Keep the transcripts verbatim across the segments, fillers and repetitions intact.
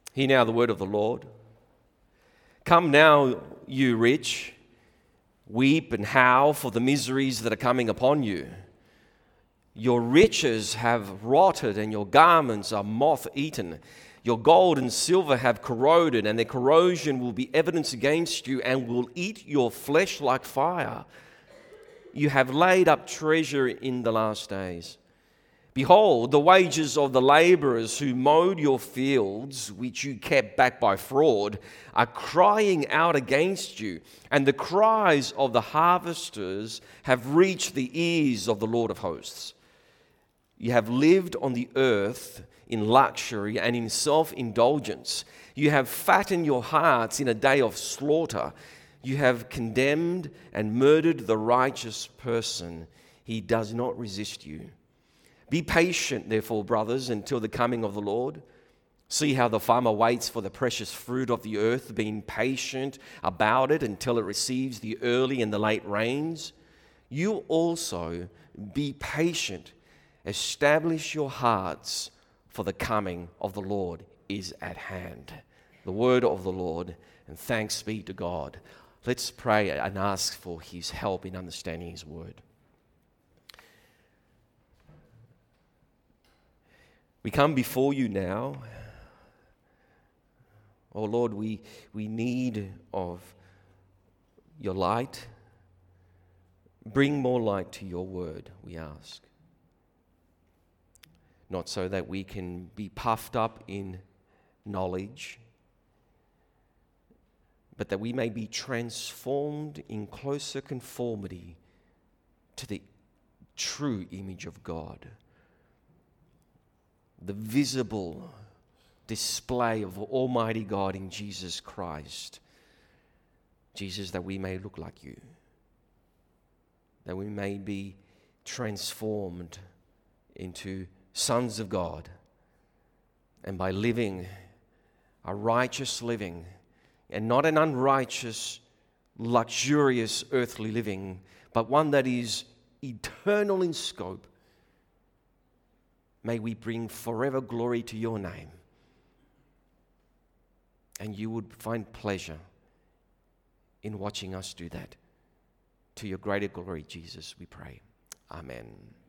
Hear now the word of the Lord. Come now, you rich, weep and howl for the miseries that are coming upon you. Your riches have rotted and your garments are moth-eaten. Your gold and silver have corroded, and their corrosion will be evidence against you and will eat your flesh like fire. You have laid up treasure in the last days. Behold, the wages of the laborers who mowed your fields, which you kept back by fraud, are crying out against you, and the cries of the harvesters have reached the ears of the Lord of hosts. You have lived on the earth in luxury and in self-indulgence. You have fattened your hearts in a day of slaughter. You have condemned and murdered the righteous person. He does not resist you. Be patient, therefore, brothers, until the coming of the Lord. See how the farmer waits for the precious fruit of the earth, being patient about it until it receives the early and the late rains. You also be patient. Establish your hearts, for the coming of the Lord is at hand. The word of the Lord, and thanks be to God. Let's pray and ask for his help in understanding his word. We come before you now. Oh Lord, we, we need of your light. Bring more light to your word, we ask. Not so that we can be puffed up in knowledge, but that we may be transformed in closer conformity to the true image of God, the visible display of Almighty God in Jesus Christ. Jesus, that we may look like you, that we may be transformed into sons of God, and by living a righteous living and not an unrighteous, luxurious earthly living, but one that is eternal in scope, may we bring forever glory to your name, and you would find pleasure in watching us do that. To your greater glory, Jesus, we pray. Amen.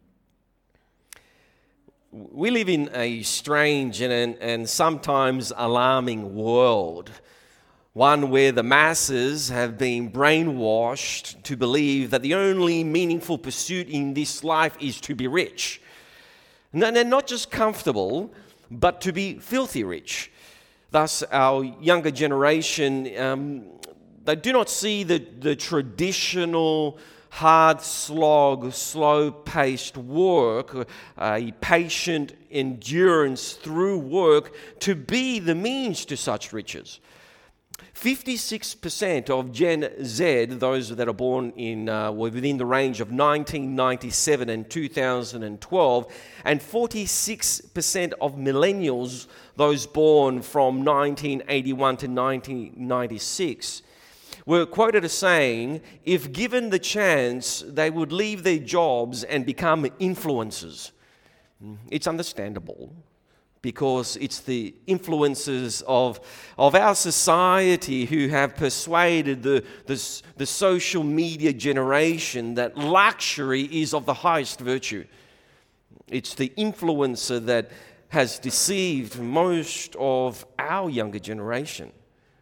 We live in a strange and, and sometimes alarming world, one where the masses have been brainwashed to believe that the only meaningful pursuit in this life is to be rich. And they're not just comfortable, but to be filthy rich. Thus, our younger generation, um, they do not see the, the traditional hard slog, slow-paced work, a patient endurance through work to be the means to such riches. fifty-six percent of Gen Z, those that are born in uh, within the range of nineteen ninety-seven and two thousand twelve, and forty-six percent of millennials, those born from nineteen eighty-one to nineteen ninety-six, were quoted as saying, if given the chance, they would leave their jobs and become influencers. It's understandable, because it's the influences of, of our society who have persuaded the, the, the social media generation that luxury is of the highest virtue. It's the influencer that has deceived most of our younger generation.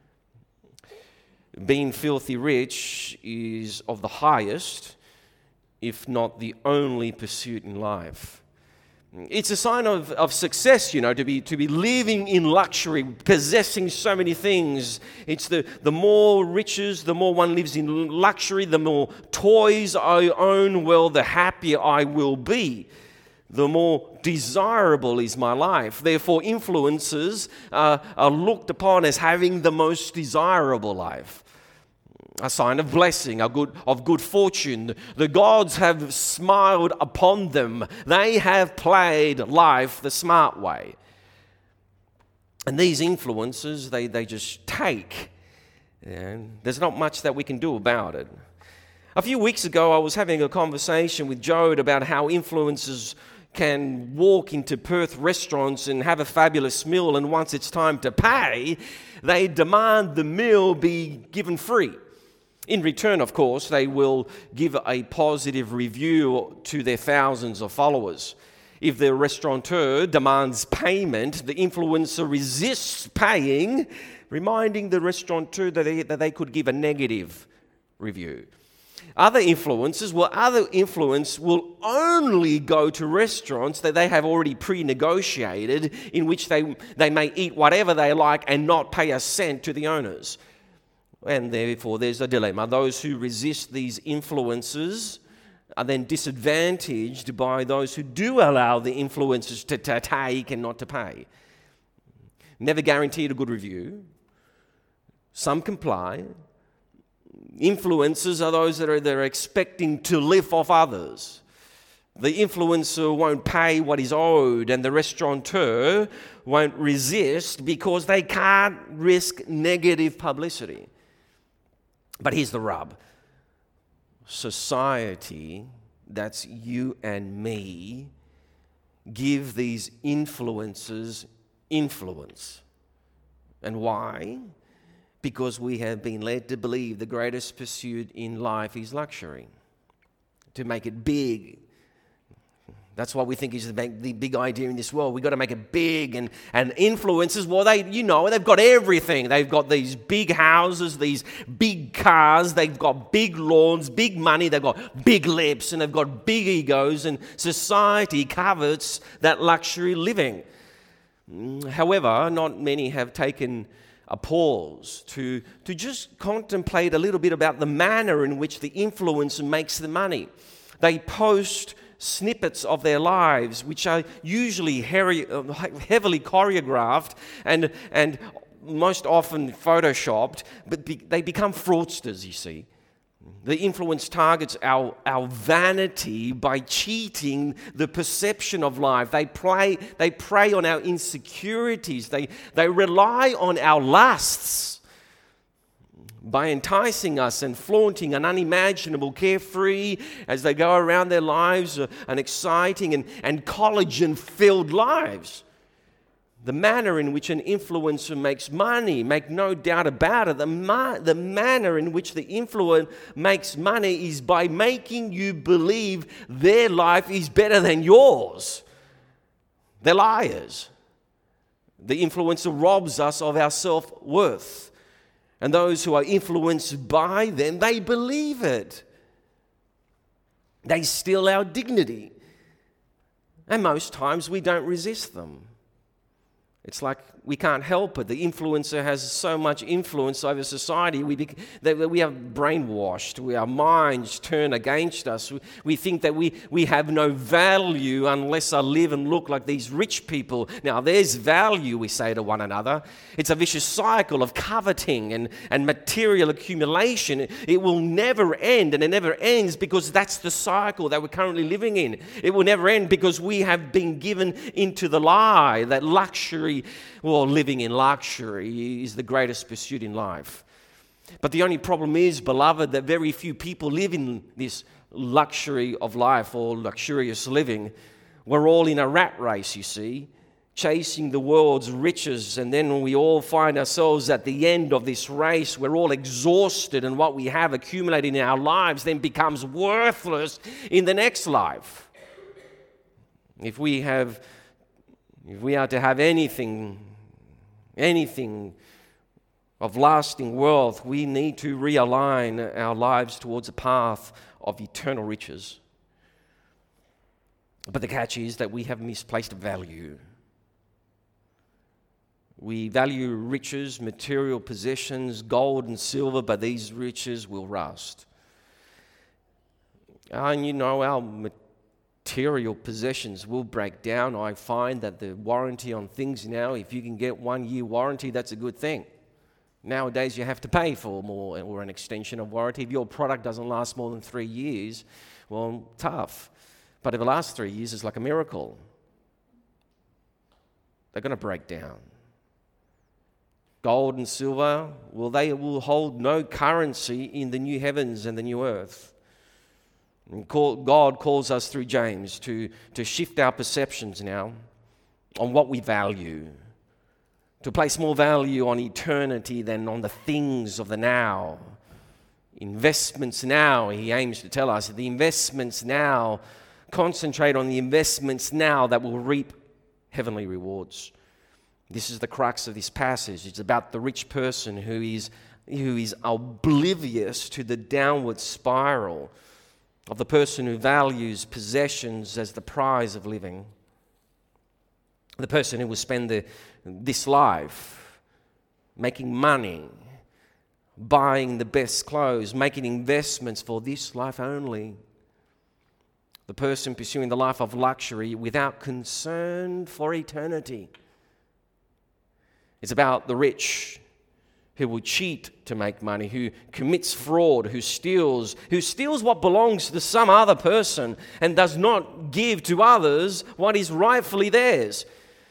Being filthy rich is of the highest, if not the only pursuit in life. It's a sign of, of success, you know, to be to be living in luxury, possessing so many things. It's the, the more riches, the more one lives in luxury, the more toys I own, well, the happier I will be. The more desirable is my life. Therefore, influencers uh, are looked upon as having the most desirable life. A sign of blessing, a good, of good fortune. The gods have smiled upon them. They have played life the smart way. And these influences, they, they just take. And there's not much that we can do about it. A few weeks ago, I was having a conversation with Jode about how influencers can walk into Perth restaurants and have a fabulous meal, and once it's time to pay, they demand the meal be given free. In return, of course, they will give a positive review to their thousands of followers. If the restaurateur demands payment, the influencer resists paying, reminding the restaurateur that they, that they could give a negative review. Other influencers, well, other influence will only go to restaurants that they have already pre-negotiated, in which they, they may eat whatever they like and not pay a cent to the owners. And therefore, there's a dilemma. Those who resist these influencers are then disadvantaged by those who do allow the influencers to, to take and not to pay. Never guaranteed a good review. Some comply. Influencers are those that are, that are expecting to live off others. The influencer won't pay what is owed, and the restaurateur won't resist because they can't risk negative publicity. But here's the rub. Society, that's you and me, give these influencers influence. And why? Because we have been led to believe the greatest pursuit in life is luxury. To make it big. That's what we think is the big, the big idea in this world. We've got to make it big. And, and influencers, well, they, you know, they've got everything. They've got these big houses, these big cars. They've got big lawns, big money. They've got big lips, and they've got big egos. And society covets that luxury living. However, not many have taken a pause to, to just contemplate a little bit about the manner in which the influencer makes the money. They post snippets of their lives, which are usually heavily choreographed and, and most often photoshopped, but be, they become fraudsters, you see. The influence targets our, our vanity by cheating the perception of life. They prey, they prey on our insecurities. They, they rely on our lusts by enticing us and flaunting an unimaginable, carefree, as they go around their lives, uh, an exciting and, and collagen-filled lives. The manner in which an influencer makes money, make no doubt about it, the, ma- the manner in which the influencer makes money is by making you believe their life is better than yours. They're liars. The influencer robs us of our self-worth. And those who are influenced by them, they believe it. They steal our dignity. And most times we don't resist them. It's like we can't help it. The influencer has so much influence over society. We be, that we are brainwashed. We, our minds turn against us. We, we think that we, we have no value unless I live and look like these rich people. Now, there's value, we say to one another. It's a vicious cycle of coveting and, and material accumulation. It, it will never end, and it never ends because that's the cycle that we're currently living in. It will never end because we have been given into the lie that luxury, well, living in luxury is the greatest pursuit in life. But the only problem is, beloved, that very few people live in this luxury of life or luxurious living. We're all in a rat race, you see, chasing the world's riches, and then we all find ourselves at the end of this race. We're all exhausted, and what we have accumulated in our lives then becomes worthless in the next life. If we have If we are to have anything, anything of lasting wealth, we need to realign our lives towards a path of eternal riches. But the catch is that we have misplaced value. We value riches, material possessions, gold and silver, but these riches will rust. And you know, our material possessions will break down. I find that the warranty on things now, if you can get one year warranty, that's a good thing. Nowadays you have to pay for more or an extension of warranty. If your product doesn't last more than three years, well, tough. But if it lasts three years, it's like a miracle. They're going to break down. Gold and silver, well, they will hold no currency in the new heavens and the new earth. God calls us through James to, to shift our perceptions now on what we value, to place more value on eternity than on the things of the now. Investments now, he aims to tell us, the investments now, concentrate on the investments now that will reap heavenly rewards. This is the crux of this passage. It's about the rich person who is, who is oblivious to the downward spiral of the person who values possessions as the prize of living. The person who will spend the, this life making money, buying the best clothes, making investments for this life only. The person pursuing the life of luxury without concern for eternity. It's about the rich who will cheat to make money, who commits fraud, who steals, who steals what belongs to some other person and does not give to others what is rightfully theirs.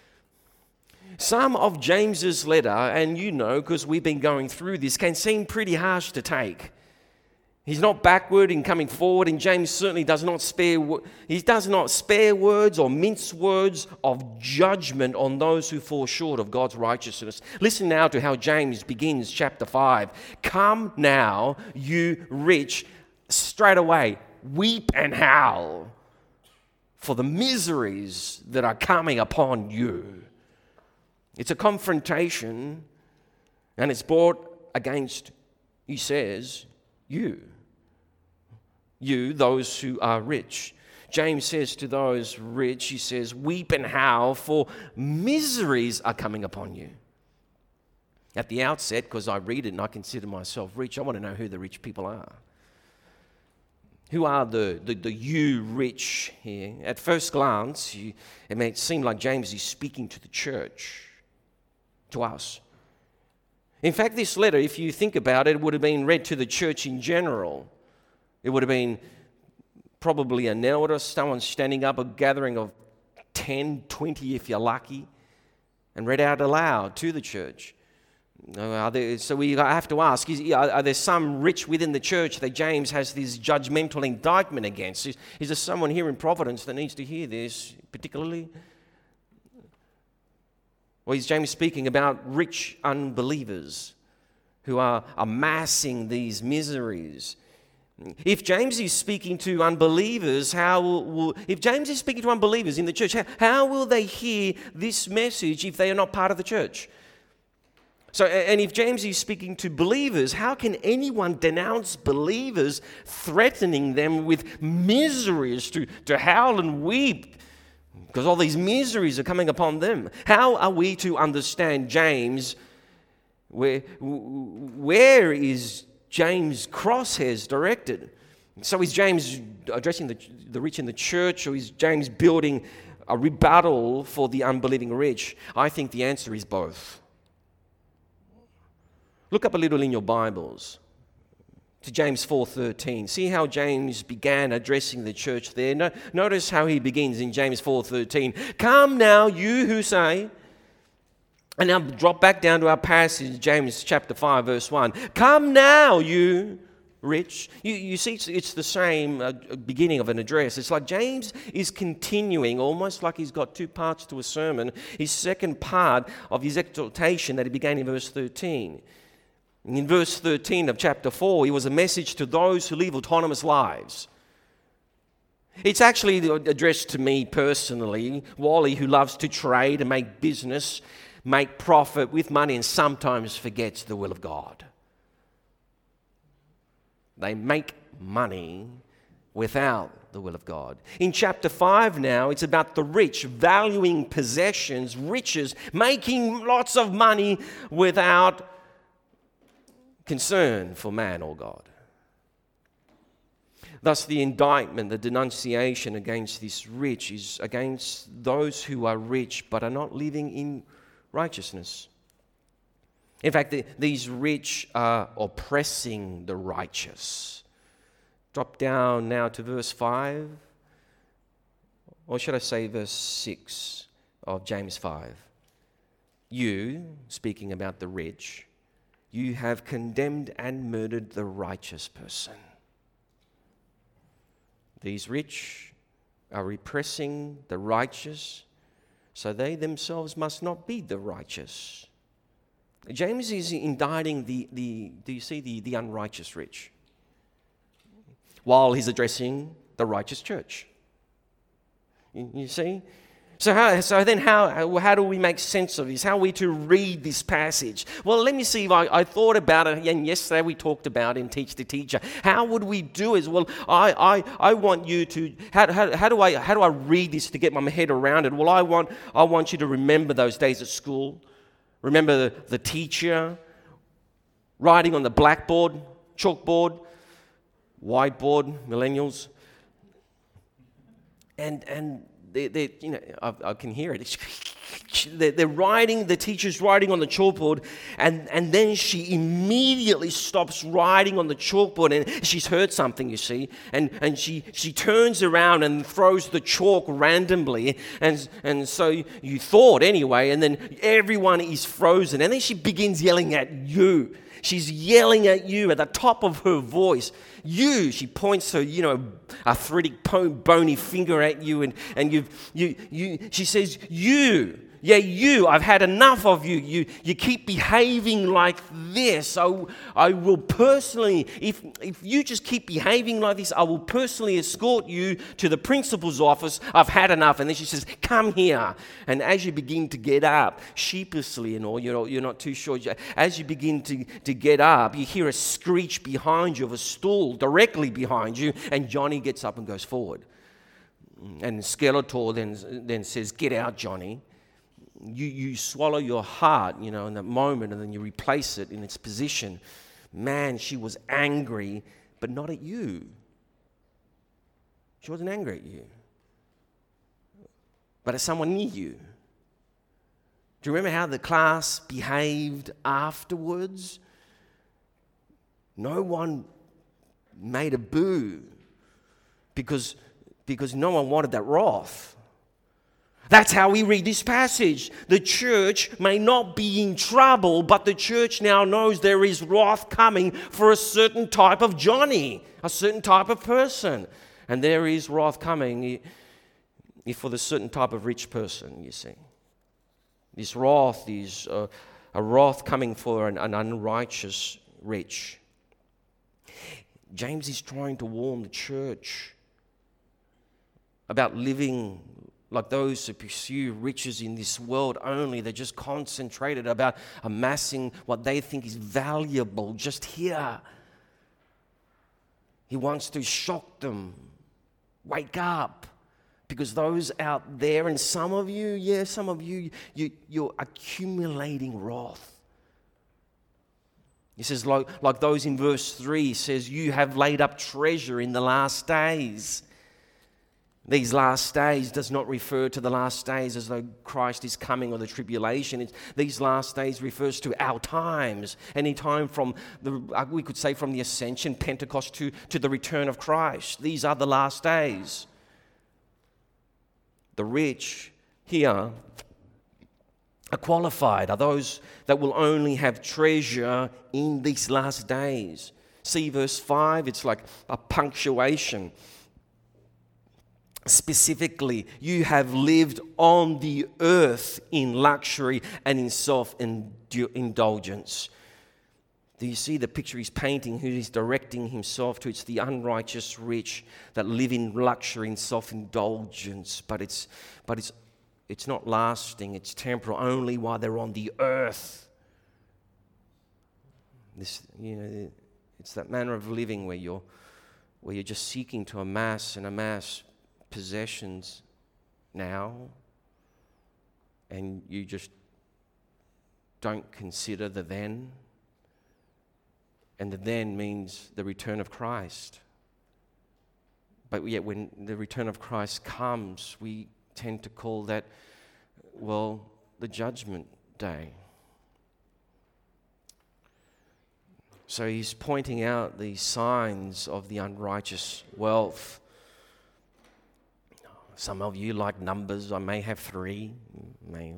Some of James's letter, and you know because we've been going through this, can seem pretty harsh to take. He's not backward in coming forward, and James certainly does not spare he does not spare words or mince words of judgment on those who fall short of God's righteousness. Listen now to how James begins chapter five. Come now, you rich, straight away, weep and howl for the miseries that are coming upon you. It's a confrontation, and it's brought against, he says, you. You, those who are rich. James says to those rich, he says, weep and howl, for miseries are coming upon you. At the outset, because I read it and I consider myself rich, I want to know who the rich people are. Who are the, the, the you rich here? At first glance, you, it may seem like James is speaking to the church, to us. In fact, this letter, if you think about it, would have been read to the church in general. It would have been probably an elder, someone standing up, a gathering of ten, twenty if you're lucky, and read out aloud to the church. Are there, so we have to ask, is, are there some rich within the church that James has this judgmental indictment against? Is, is there someone here in Providence that needs to hear this particularly? Or is James speaking about rich unbelievers who are amassing these miseries? If James is speaking to unbelievers, how will, will if James is speaking to unbelievers in the church, how, how will they hear this message if they are not part of the church? So, and if James is speaking to believers, how can anyone denounce believers, threatening them with miseries to, to howl and weep? Because all these miseries are coming upon them. How are we to understand James? Where, where is James' crosshairs directed? So is James addressing the, the rich in the church, or is James building a rebuttal for the unbelieving rich? I think the answer is both. Look up a little in your Bibles to James four thirteen. See how James began addressing the church there. No, notice how he begins in James four thirteen. Come now, you who say, and now drop back down to our passage, James chapter five, verse one. Come now, you rich. You, you see, it's, it's the same uh, beginning of an address. It's like James is continuing, almost like he's got two parts to a sermon. His second part of his exhortation that he began in verse thirteen. In verse thirteen of chapter four, it was a message to those who live autonomous lives. It's actually addressed to me personally, Wally, who loves to trade and make business, make profit with money, and sometimes forgets the will of God. They make money without the will of God. In chapter five now, it's about the rich valuing possessions, riches, making lots of money without concern for man or God. Thus, the indictment, the denunciation against this rich is against those who are rich but are not living in righteousness. In fact, the, these rich are oppressing the righteous. Drop down now to verse five, or should I say verse six of James five. You, speaking about the rich, you have condemned and murdered the righteous person. These rich are repressing the righteous, so they themselves must not be the righteous. James is indicting the, the do you see, the, the unrighteous rich, while he's addressing the righteous church. You, you see? So how, so then how, how do we make sense of this? How are we to read this passage? Well, let me see if I, I thought about it, and yesterday we talked about in Teach the Teacher. How would we do it? Well, I, I, I want you to, how, how, how, do I, how do I read this to get my head around it? Well, I want, I want you to remember those days at school. Remember the, the teacher writing on the blackboard, chalkboard, whiteboard, millennials. And, and, They, they, you know, I, I can hear it. They're, they're writing, the teacher's writing on the chalkboard, and, and then she immediately stops writing on the chalkboard, and she's heard something, you see, and, and she, she turns around and throws the chalk randomly, and, and so you thought anyway, and then everyone is frozen, and then she begins yelling at you. She's yelling at you at the top of her voice. You, she points her, you know, arthritic, bony finger at you, and, and you, you, you, she says, you, yeah, you, I've had enough of you. You, you keep behaving like this. I, I will personally, if, if you just keep behaving like this, I will personally escort you to the principal's office. I've had enough. And then she says, come here. And as you begin to get up, sheepishly and all, you know, you're not too sure. As you begin to, to get up, you hear a screech behind you of a stool directly behind you. And Johnny gets up and goes forward. And Skeletor then, then says, get out, Johnny. You you swallow your heart, you know, in that moment, and then you replace it in its position. Man, she was angry, but not at you. She wasn't angry at you, but at someone near you. Do you remember how the class behaved afterwards? No one made a boo because, because no one wanted that wrath. That's how we read this passage. The church may not be in trouble, but the church now knows there is wrath coming for a certain type of Johnny, a certain type of person. And there is wrath coming for the certain type of rich person, you see. This wrath is a, a wrath coming for an, an unrighteous rich. James is trying to warn the church about living like those who pursue riches in this world only. They're just concentrated about amassing what they think is valuable just here. He wants to shock them. Wake up. Because those out there, and some of you, yeah, some of you, you you're accumulating wrath. He says, like, like those in verse three, says, you have laid up treasure in the last days. These last days does not refer to the last days as though Christ is coming or the tribulation. It's, these last days refers to our times. Any time from, the, we could say from the ascension, Pentecost, to, to the return of Christ. These are the last days. The rich here are qualified, are those that will only have treasure in these last days. See verse five, it's like a punctuation. Specifically, you have lived on the earth in luxury and in self-indulgence. Do you see the picture he's painting, who he's directing himself to? It's the unrighteous rich that live in luxury and self-indulgence, but it's but it's it's not lasting, it's temporal, only while they're on the earth. This, you know, it's that manner of living where you're where you're just seeking to amass and amass possessions now, and you just don't consider the then. And the then means the return of Christ. But yet when the return of Christ comes, we tend to call that, well, the judgment day. So he's pointing out the signs of the unrighteous wealth. Some of you like numbers. I may have three. May,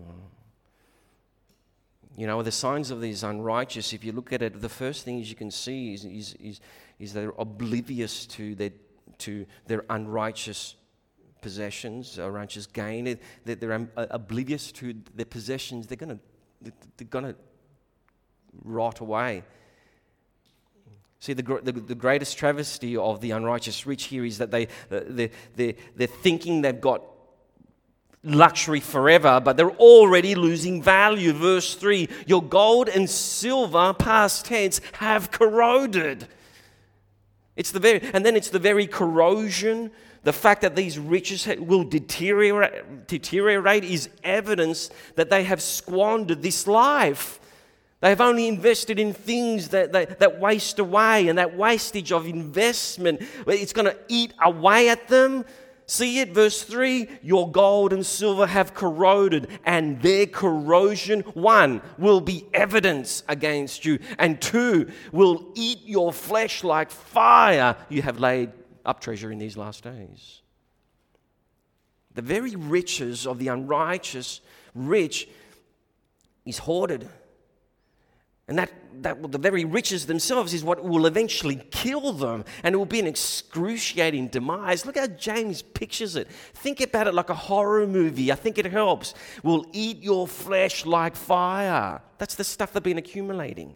you know, the signs of these unrighteous, if you look at it, the first thing you can see is, is, is, is they're oblivious to their, to their unrighteous possessions, unrighteous gain. They're, they're oblivious to their possessions. They're going to they're going to rot away. See, the, the, the greatest travesty of the unrighteous rich here is that they, they, they, they're thinking they've got luxury forever, but they're already losing value. Verse three, your gold and silver, past tense, have corroded. It's the very, and then it's the very corrosion, the fact that these riches will deteriorate, deteriorate is evidence that they have squandered this life. They have only invested in things that, that, that waste away, and that wastage of investment, it's going to eat away at them. See it, verse three, your gold and silver have corroded, and their corrosion, one, will be evidence against you, and two, will eat your flesh like fire. You have laid up treasure in these last days. The very riches of the unrighteous rich is hoarded. And that, that the very riches themselves is what will eventually kill them. And it will be an excruciating demise. Look how James pictures it. Think about it like a horror movie. I think it helps. Will eat your flesh like fire. That's the stuff they've been accumulating.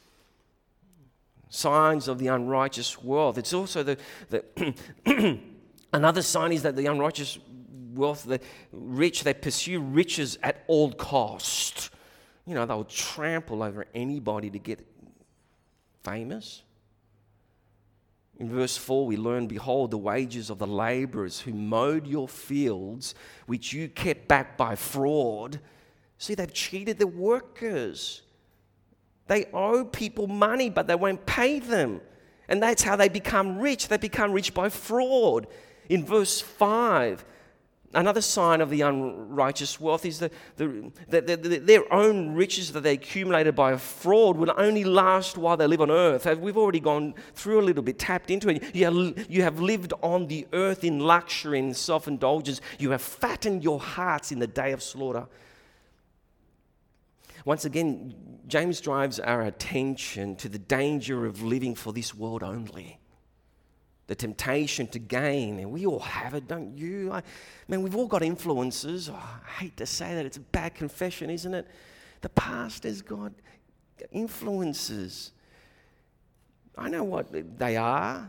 Signs of the unrighteous wealth. It's also the, the another sign is that the unrighteous wealth, the rich, they pursue riches at all cost. You know, they'll trample over anybody to get famous. In verse four, we learn, behold, the wages of the laborers who mowed your fields, which you kept back by fraud. See, they've cheated the workers. They owe people money, but they won't pay them. And that's how they become rich. They become rich by fraud. In verse five, another sign of the unrighteous wealth is that the, the, the, the, their own riches that they accumulated by fraud will only last while they live on earth. We've already gone through a little bit, tapped into it. You have, you have lived on the earth in luxury and self-indulgence. You have fattened your hearts in the day of slaughter. Once again, James drives our attention to the danger of living for this world only. The temptation to gain, and we all have it, don't you? I, man, we've all got influences. Oh, I hate to say that, it's a bad confession, isn't it? The pastor's got influences. I know what they are.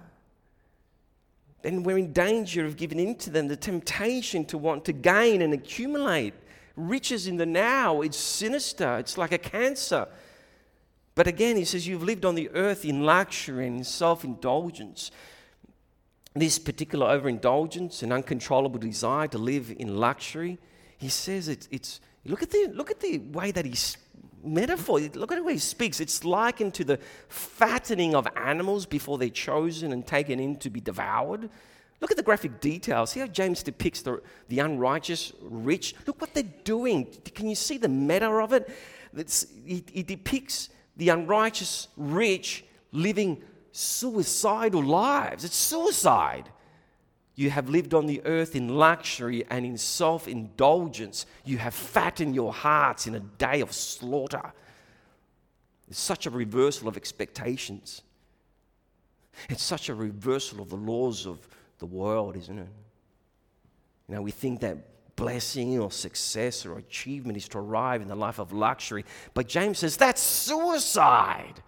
And we're in danger of giving in to them, the temptation to want to gain and accumulate. Riches in the now, it's sinister. It's like a cancer. But again, he says, you've lived on the earth in luxury and self-indulgence. This particular overindulgence and uncontrollable desire to live in luxury, he says it's, it's look at the look at the way that he's metaphor, look at the way he speaks. It's likened to the fattening of animals before they're chosen and taken in to be devoured. Look at the graphic details. See how James depicts the, the unrighteous rich? Look what they're doing. Can you see the meta of it? It's, he, he depicts the unrighteous rich living suicidal lives. It's suicide. You have lived on the earth in luxury and in self-indulgence. You have fattened your hearts in a day of slaughter. It's such a reversal of expectations. It's such a reversal of the laws of the world, isn't it? You know, we think that blessing or success or achievement is to arrive in the life of luxury. But James says that's suicide.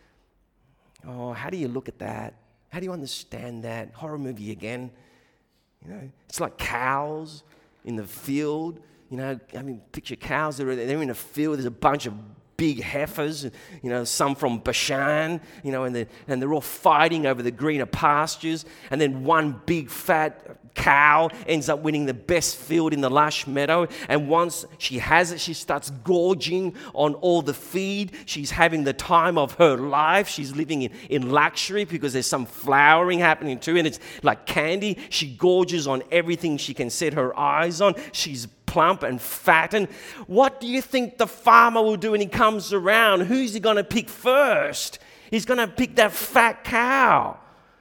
Oh, how do you look at that? How do you understand that? Horror movie again. You know, it's like cows in the field. You know, I mean, picture cows. They're, they're in a field. There's a bunch of big heifers, you know, some from Bashan, you know, and they're, and they're all fighting over the greener pastures. And then one big fat cow ends up winning the best field in the lush meadow. And once she has it, she starts gorging on all the feed. She's having the time of her life. She's living in, in luxury because there's some flowering happening too. And it's like candy. She gorges on everything she can set her eyes on. She's plump and fat. And what do you think the farmer will do when he comes around? Who's he going to pick first? He's going to pick that fat cow.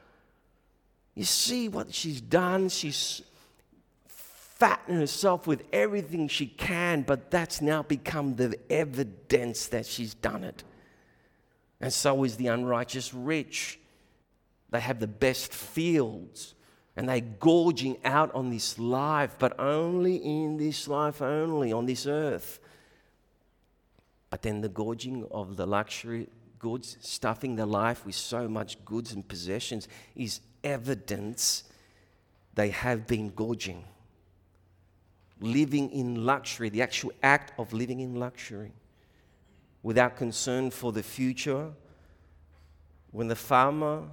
You see what she's done? She's fattened herself with everything she can, but that's now become the evidence that she's done it. And so is the unrighteous rich. They have the best fields, And they're gorging out on this life, but only in this life only, on this earth. But then the gorging of the luxury goods, stuffing their life with so much goods and possessions, is evidence they have been gorging. Living in luxury, the actual act of living in luxury, without concern for the future. When the farmer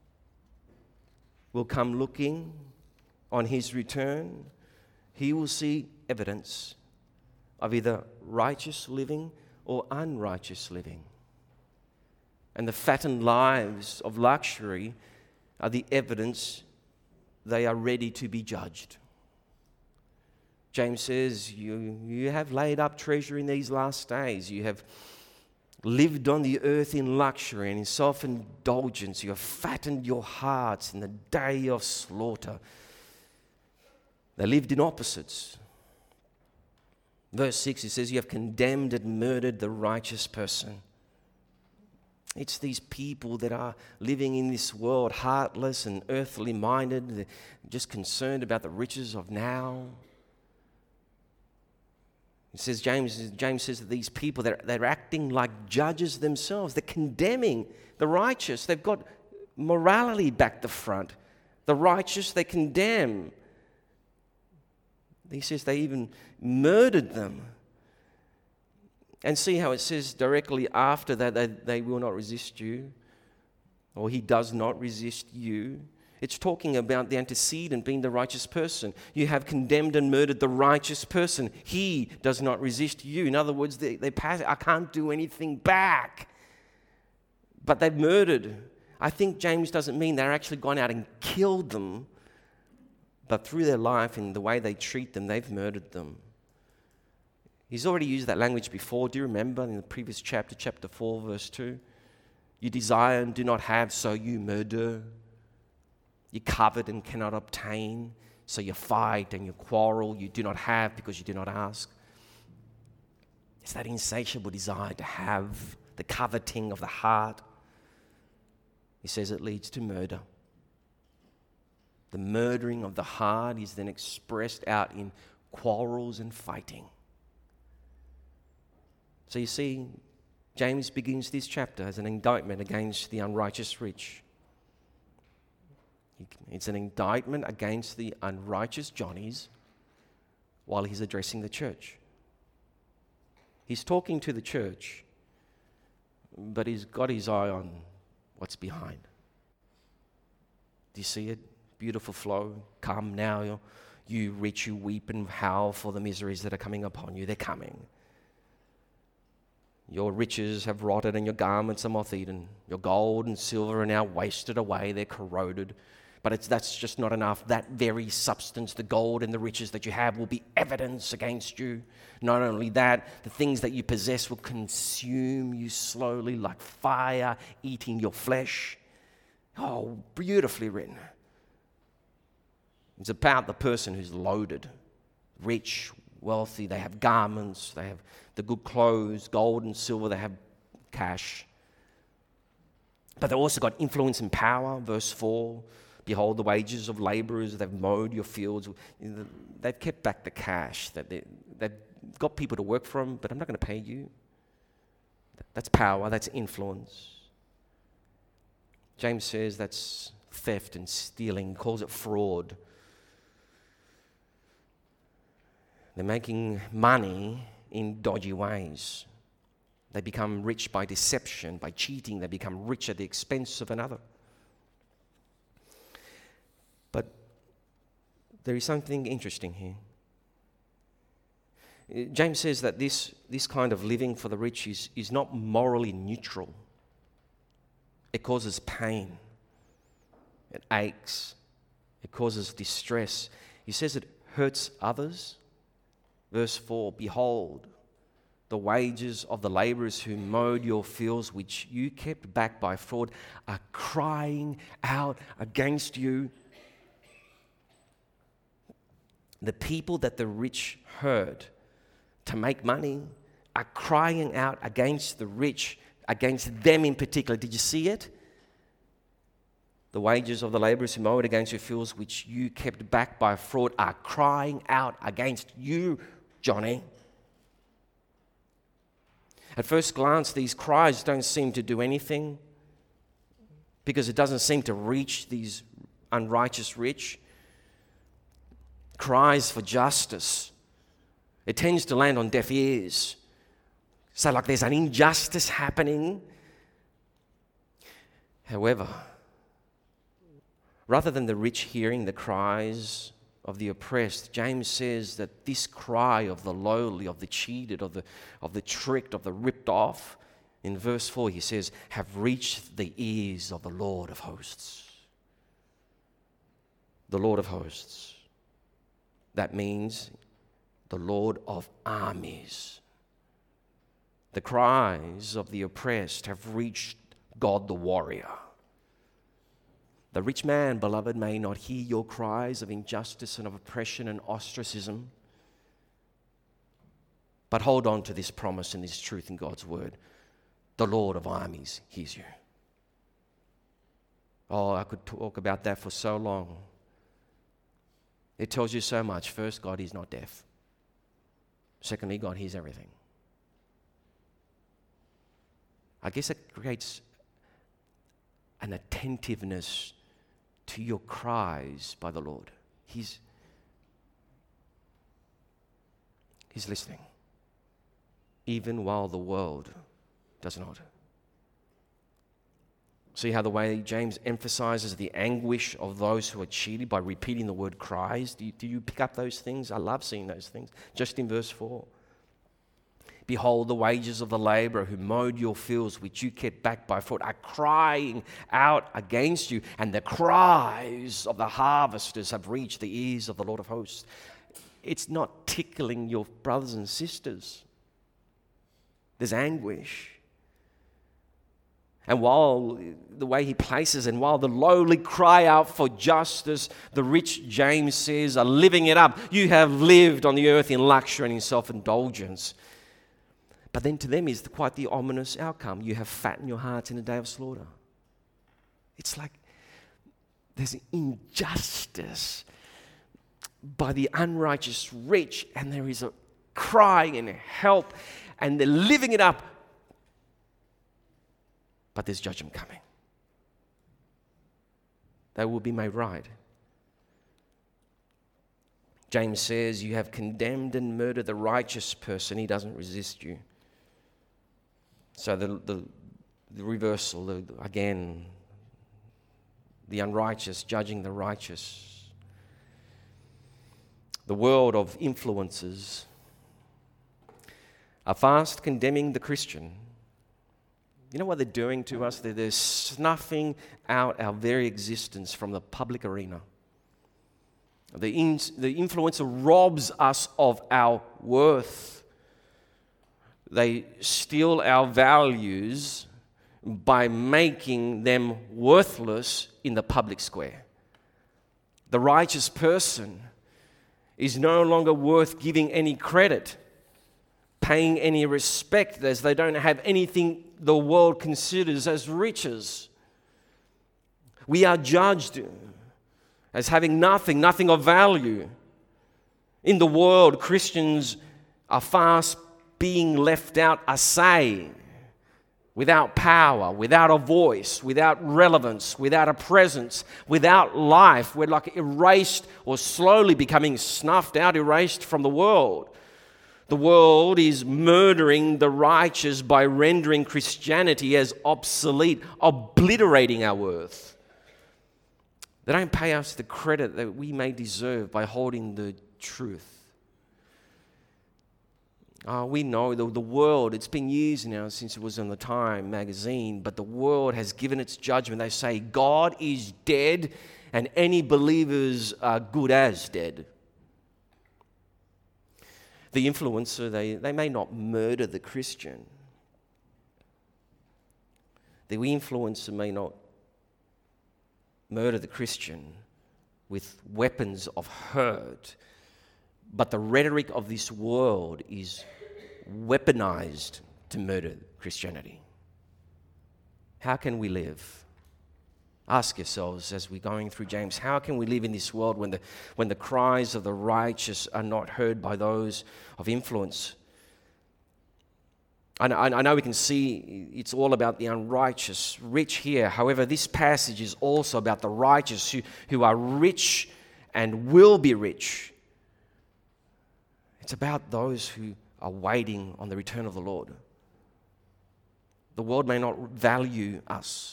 will come looking on his return, he will see evidence of either righteous living or unrighteous living. And the fattened lives of luxury are the evidence they are ready to be judged. James says, you, you have laid up treasure in these last days. You have lived on the earth in luxury and in self-indulgence. You have fattened your hearts in the day of slaughter. They lived in opposites. Verse six, it says, you have condemned and murdered the righteous person. It's these people that are living in this world, heartless and earthly minded, just concerned about the riches of now. It says, James, James says that these people, they're, they're acting like judges themselves. They're condemning the righteous. They've got morality back the front. The righteous, they condemn. He says they even murdered them. And see how it says directly after that, they, they will not resist you, or he does not resist you. It's talking about the antecedent being the righteous person. You have condemned and murdered the righteous person. He does not resist you. In other words, they, they pass, I can't do anything back. But they've murdered. I think James doesn't mean they're actually gone out and killed them, but through their life and the way they treat them, they've murdered them. He's already used that language before. Do you remember in the previous chapter, chapter four, verse two? You desire and do not have, so you murder. You covet and cannot obtain, so you fight and you quarrel. You do not have because you do not ask. It's that insatiable desire to have, the coveting of the heart. He says it leads to murder. The murdering of the heart is then expressed out in quarrels and fighting. So you see, James begins this chapter as an indictment against the unrighteous rich. It's an indictment against the unrighteous Johnnies while he's addressing the church. He's talking to the church, but he's got his eye on what's behind. Do you see it? Beautiful flow. Come now, you rich, you weep and howl for the miseries that are coming upon you. They're coming. Your riches have rotted and your garments are moth-eaten. Your gold and silver are now wasted away. They're corroded. But it's, that's just not enough. That very substance, the gold and the riches that you have, will be evidence against you. Not only that, the things that you possess will consume you slowly like fire, eating your flesh. Oh, beautifully written. It's about the person who's loaded, rich, wealthy. They have garments, they have the good clothes, gold and silver, they have cash. But they've also got influence and power, verse four. Behold, the wages of laborers, they've mowed your fields. They've kept back the cash. They've got people to work for them, but I'm not going to pay you. That's power, that's influence. James says that's theft and stealing, calls it fraud. They're making money in dodgy ways. They become rich by deception, by cheating. They become rich at the expense of another. But there is something interesting here. James says that this, this kind of living for the rich is, is not morally neutral. It causes pain. It aches. It causes distress. He says it hurts others. Verse four, behold, the wages of the laborers who mowed your fields, which you kept back by fraud, are crying out against you. The people that the rich hurt to make money are crying out against the rich, against them in particular. Did you see it? The wages of the laborers who mowed against your fields, which you kept back by fraud, are crying out against you, Johnny. At first glance, these cries don't seem to do anything because it doesn't seem to reach these unrighteous rich. Cries for justice. It tends to land on deaf ears. So like there's an injustice happening. However, rather than the rich hearing the cries of the oppressed, James says that this cry of the lowly, of the cheated, of the, of the tricked, of the ripped off, in verse four he says, have reached the ears of the Lord of hosts. The Lord of hosts. That means the Lord of armies. The cries of the oppressed have reached God the warrior. The rich man, beloved, may not hear your cries of injustice and of oppression and ostracism, but hold on to this promise and this truth in God's word. The Lord of armies hears you. Oh, I could talk about that for so long. It tells you so much. First, God is not deaf. Secondly, God hears everything. I guess it creates an attentiveness to your cries by the Lord. He's, he's listening, even while the world does not. See how the way James emphasizes the anguish of those who are cheated by repeating the word cries? Do you, do you pick up those things? I love seeing those things. Just in verse four. Behold, the wages of the laborer who mowed your fields, which you kept back by foot, are crying out against you, and the cries of the harvesters have reached the ears of the Lord of hosts. It's not tickling your brothers and sisters. There's anguish. And while the way he places, and while the lowly cry out for justice, the rich, James says, are living it up. You have lived on the earth in luxury and in self-indulgence. But then to them is quite the ominous outcome. You have fattened your hearts in a day of slaughter. It's like there's injustice by the unrighteous rich, and there is a crying and help, and they're living it up. But there's judgment coming. They will be made right. James says, you have condemned and murdered the righteous person. He doesn't resist you. So the, the, the reversal, the, again, the unrighteous judging the righteous. The world of influences are fast condemning the Christian. You know what they're doing to us? They're, they're snuffing out our very existence from the public arena. The, in, the influencer robs us of our worth. They steal our values by making them worthless in the public square. The righteous person is no longer worth giving any credit, paying any respect, as they don't have anything the world considers as riches. We are judged as having nothing, nothing of value. In the world, Christians are fast being left out a say, without power, without a voice, without relevance, without a presence, without life. We're like erased or slowly becoming snuffed out, erased from the world. The world is murdering the righteous by rendering Christianity as obsolete, obliterating our worth. They don't pay us the credit that we may deserve by holding the truth. Uh, we know the, the world, it's been years now since it was on the Time magazine, but the world has given its judgment. They say God is dead and any believers are good as dead. The influencer, they, they may not murder the Christian. The influencer may not murder the Christian with weapons of hurt, but the rhetoric of this world is weaponized to murder Christianity. How can we live Ask yourselves as we're going through James, how can we live in this world when the, when the cries of the righteous are not heard by those of influence? I know, I know we can see it's all about the unrighteous, rich here. However, this passage is also about the righteous who, who are rich and will be rich. It's about those who are waiting on the return of the Lord. The world may not value us.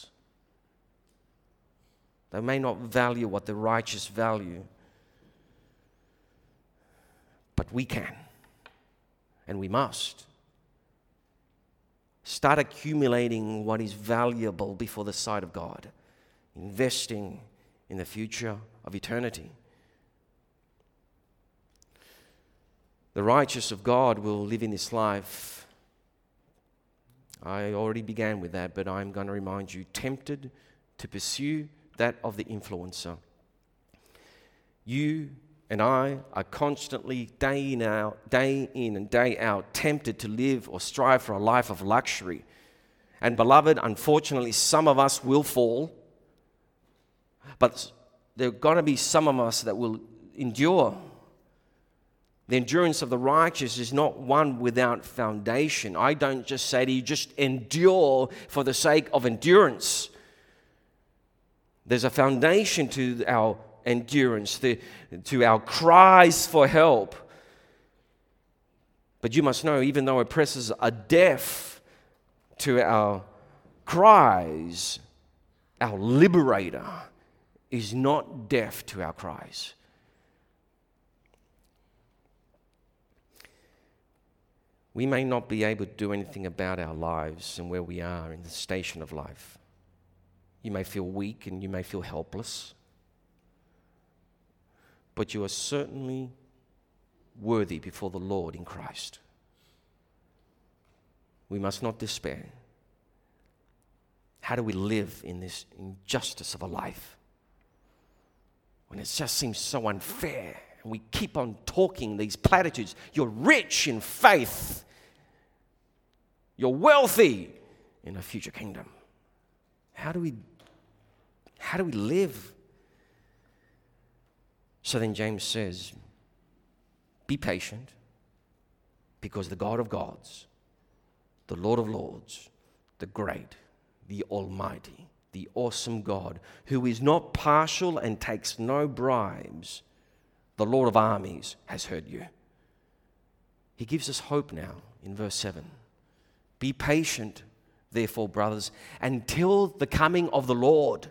They may not value what the righteous value, but we can, and we must. Start accumulating what is valuable before the sight of God, investing in the future of eternity. The righteous of God will live in this life. I already began with that, but I'm going to remind you, tempted to pursue that of the influencer. You and I are constantly, day in, out, day in and day out, tempted to live or strive for a life of luxury. And beloved, unfortunately, some of us will fall, but there are going to be some of us that will endure. The endurance of the righteous is not one without foundation. I don't just say to you, just endure for the sake of endurance. There's a foundation to our endurance, to, to our cries for help. But you must know, even though oppressors are deaf to our cries, our liberator is not deaf to our cries. We may not be able to do anything about our lives and where we are in the station of life. You may feel weak and you may feel helpless, but you are certainly worthy before the Lord in Christ. We must not despair. How do we live in this injustice of a life when it just seems so unfair and we keep on talking these platitudes? You're rich in faith. You're wealthy in a future kingdom. How do we How do we live? So then James says, be patient, because the God of gods, the Lord of lords, the great, the almighty, the awesome God, who is not partial and takes no bribes, the Lord of armies, has heard you. He gives us hope now in verse seven. Be patient, therefore, brothers, until the coming of the Lord.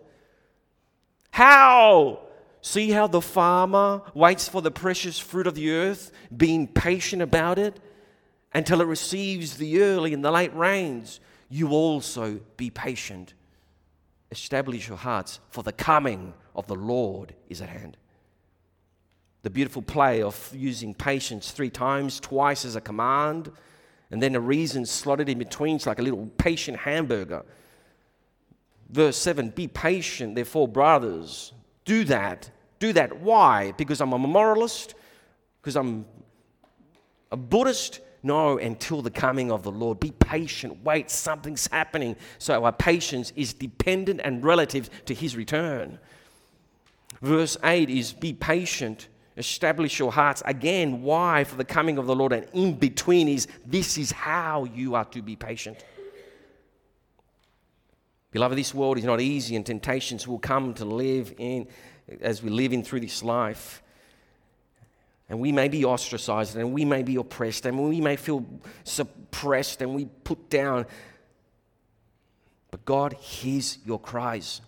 How? See how the farmer waits for the precious fruit of the earth, being patient about it until it receives the early and the late rains. You also be patient. Establish your hearts, for the coming of the Lord is at hand. The beautiful play of using patience three times, twice as a command, and then a reason slotted in between. It's like a little patient hamburger. Verse seven, be patient, therefore, brothers. Do that. Do that. Why? Because I'm a moralist? Because I'm a Buddhist? No, until the coming of the Lord. Be patient. Wait, something's happening. So our patience is dependent and relative to his return. Verse eight is be patient. Establish your hearts. Again, why? For the coming of the Lord. And in between is, this is how you are to be patient. Beloved, this world is not easy, and temptations will come to live in as we live in through this life. And we may be ostracized, and we may be oppressed, and we may feel suppressed, and we put down. But God hears your cries.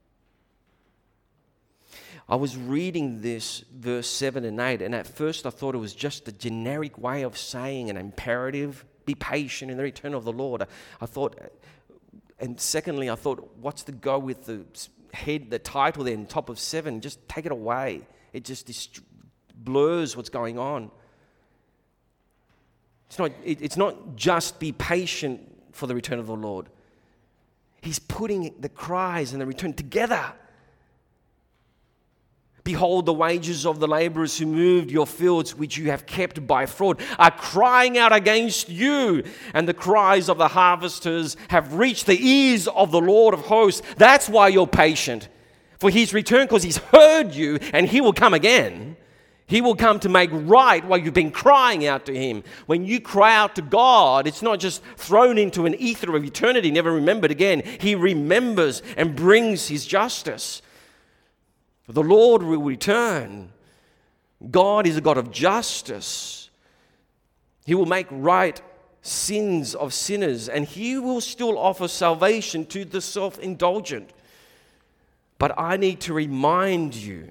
I was reading this, verse seven and eight, and at first I thought it was just a generic way of saying an imperative, be patient in the return of the Lord. I, I thought, and secondly, I thought, what's the go with the head, the title there on top of seven? Just take it away. It just dist- blurs what's going on. It's not, it, it's not just be patient for the return of the Lord. He's putting the cries and the return together. Behold, the wages of the laborers who moved your fields, which you have kept by fraud, are crying out against you. And the cries of the harvesters have reached the ears of the Lord of hosts. That's why you're patient. for His return, because He's heard you and He will come again. He will come to make right what you've been crying out to Him. When you cry out to God, it's not just thrown into an ether of eternity, never remembered again. He remembers and brings His justice. The Lord will return. God is a God of justice. He will make right sins of sinners, and He will still offer salvation to the self-indulgent. But I need to remind you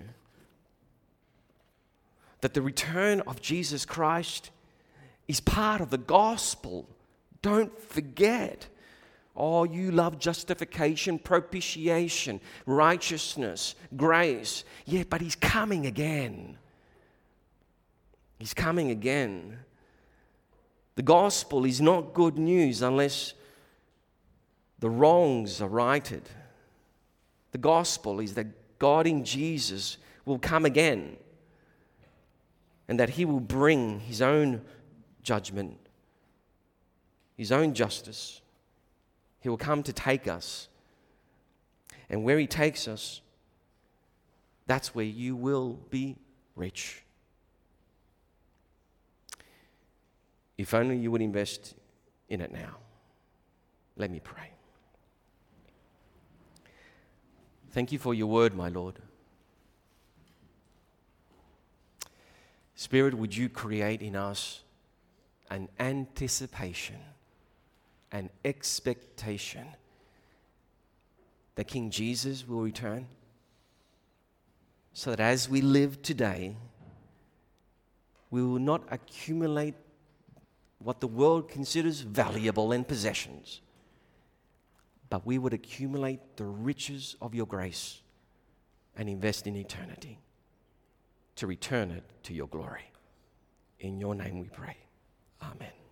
that the return of Jesus Christ is part of the gospel. Don't forget. Oh, you love justification, propitiation, righteousness, grace. Yeah, but He's coming again. He's coming again. The gospel is not good news unless the wrongs are righted. The gospel is that God in Jesus will come again, and that He will bring His own judgment, His own justice. He will come to take us. And where He takes us, that's where you will be rich. If only you would invest in it now. Let me pray. Thank You for Your word, my Lord. Spirit, would You create in us an anticipation, an expectation that King Jesus will return, so that as we live today, we will not accumulate what the world considers valuable in possessions, but we would accumulate the riches of Your grace and invest in eternity to return it to Your glory. In Your name we pray. Amen.